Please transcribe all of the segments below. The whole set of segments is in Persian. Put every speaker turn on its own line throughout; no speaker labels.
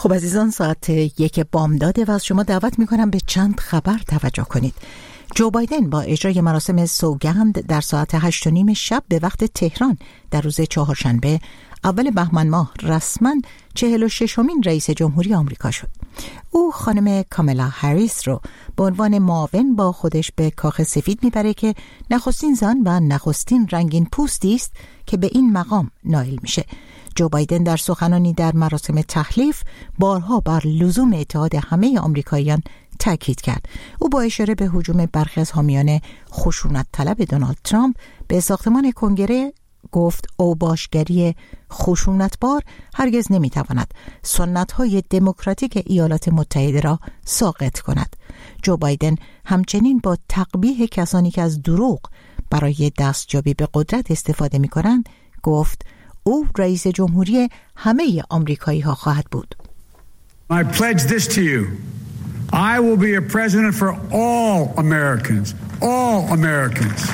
خب عزیزان، ساعت 1 بامداده و از شما دعوت میکنم به چند خبر توجه کنید. جو بایدن با اجرای مراسم سوگند در ساعت 8:30 شب به وقت تهران در روز چهارشنبه اول بهمن ماه رسما 46مین رئیس جمهوری آمریکا شد. او خانم کاملا هریس رو به عنوان معاون با خودش به کاخ سفید میبره که نخستین زن و نخستین رنگین پوستی است که به این مقام نائل میشه. جو بایدن در سخنانی در مراسم تحلیف بارها بر لزوم اتحاد همه آمریکاییان تاکید کرد. او با اشاره به هجوم برخی از حامیان خشونت طلب دونالد ترامپ به ساختمان کنگره گفت اوباشگری خشونتبار هرگز نمیتواند سنت‌های دموکراتیک ایالات متحده را ساقط کند. جو بایدن همچنین با تقبیح کسانی که از دروغ برای دستیابی به قدرت استفاده می‌کنند گفت او رئیس جمهوری همه آمریکایی‌ها خواهد بود.
I pledge this to you. I will be a president for all Americans. All Americans.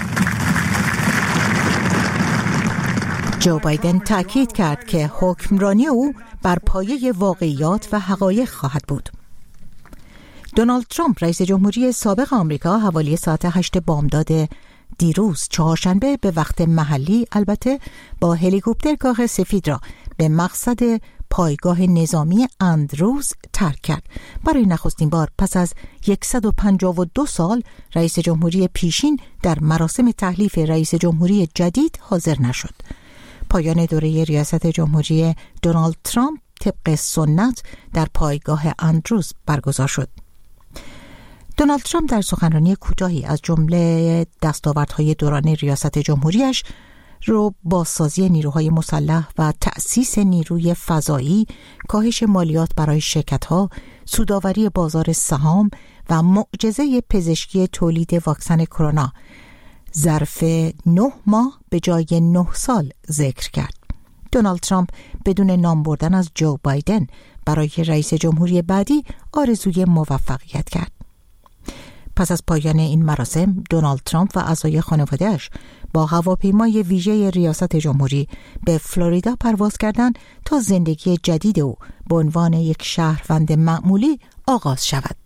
جو بایدن تاکید کرد که حکمرانی او بر پایه واقعیات و حقایق خواهد بود. دونالد ترامپ رئیس جمهوری سابق آمریکا حوالی ساعت 8 بامداد دیروز چهارشنبه به وقت محلی البته با هلیکوپتر کاخ سفید را به مقصد پایگاه نظامی اندروز ترک کرد. برای نخستین بار پس از 152 سال رئیس جمهوری پیشین در مراسم تحلیف رئیس جمهوری جدید حاضر نشد. پایان دوره ریاست جمهوری دونالد ترامپ طبق سنت در پایگاه اندروز برگزار شد. دونالد ترامپ در سخنرانی کوتاهی از جمله دستاوردهای دوران ریاست جمهوریش رو بازسازی نیروهای مسلح و تأسیس نیروی فضایی، کاهش مالیات برای شرکت‌ها، سودآوری بازار سهام و معجزه پزشکی تولید واکسن کرونا ظرف 9 ماه به جای 9 سال ذکر کرد. دونالد ترامپ بدون نام بردن از جو بایدن برای رئیس جمهوری بعدی آرزوی موفقیت کرد. پس از پایان این مراسم دونالد ترامپ و اعضای خانواده‌اش با هواپیمای ویژه ریاست جمهوری به فلوریدا پرواز کردند تا زندگی جدید او به عنوان یک شهروند معمولی آغاز شود.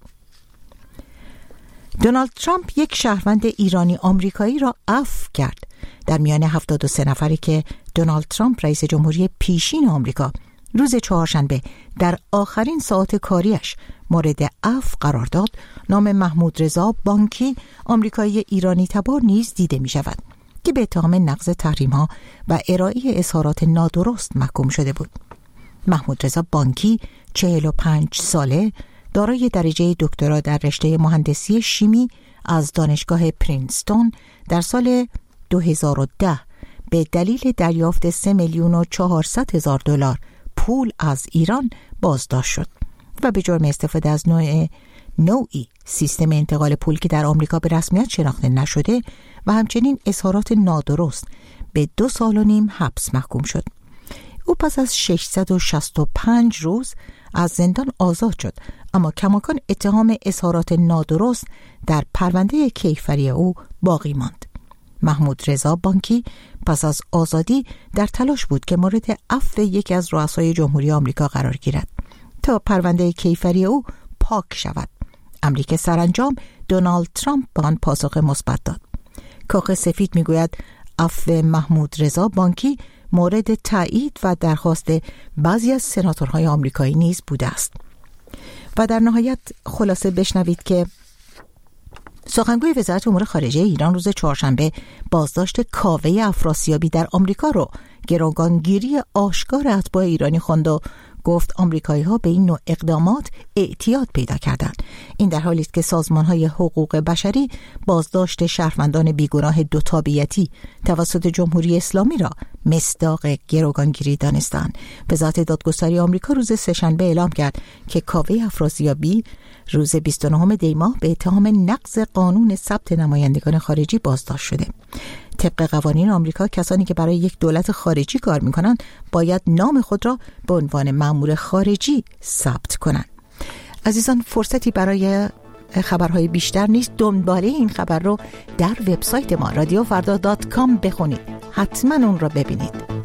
دونالد ترامپ یک شهروند ایرانی آمریکایی را عفو کرد. در میان 73 نفری که دونالد ترامپ رئیس جمهوری پیشین آمریکا روز چهارشنبه در آخرین ساعات کاریش مورد عفو قرار داد، نام محمود رضا بانکی آمریکایی ایرانی تبار نیز دیده می شود که به اتهام نقض تحریم‌ها و ارائه اظهارات نادرست محکوم شده بود. محمود رضا بانکی 45 ساله، دارای درجه دکترا در رشته مهندسی شیمی از دانشگاه پرینستون در سال 2010 به دلیل دریافت 3,400,000 دلار پول از ایران بازداشت شد و به جرم استفاده از نوعی سیستم انتقال پول که در آمریکا به رسمیت شناخته نشده و همچنین اظهارات نادرست به 2.5 سال حبس محکوم شد. او پس از 665 روز از زندان آزاد شد، اما کماکان اتهام اظهارات نادرست در پرونده کیفری او باقی ماند. محمود رضا بانکی پس از آزادی در تلاش بود که مورد عفو یکی از رؤسای جمهوری آمریکا قرار گیرد تا پرونده کیفری او پاک شود، امری که سرانجام دونالد ترامپ به آن پاسخ مثبت داد. کاخ سفید میگوید عفو محمود رضا بانکی مورد تایید و درخواست بعضی از سناتورهای آمریکایی نیز بوده است. و در نهایت خلاصه بشنوید که سخنگوی وزارت امور خارجه ایران روز چهارشنبه بازداشت کاوه افراسیابی در آمریکا رو گروگانگیری آشکار اتباع ایرانی خواند و گفت آمریکایی‌ها به این نوع اقدامات اعتیاد پیدا کردند. این در حالی است که سازمان‌های حقوق بشری بازداشت شهروندان بیگناه دو تابعیتی توسط جمهوری اسلامی را مصداق گروگانگیری دانستند. وزارت دادگستری آمریکا روز سه‌شنبه اعلام کرد که کاوه افراسیابی روز 29 دی ماه به اتهام نقض قانون ثبت نمایندگان خارجی بازداشت شده. طبق قوانین آمریکا کسانی که برای یک دولت خارجی کار می‌کنند باید نام خود را به عنوان مأمور خارجی ثبت کنند. عزیزان، فرصتی برای خبرهای بیشتر نیست. دنباله این خبر رو در وبسایت ما رادیوفردا.com بخونید. حتما اون را ببینید.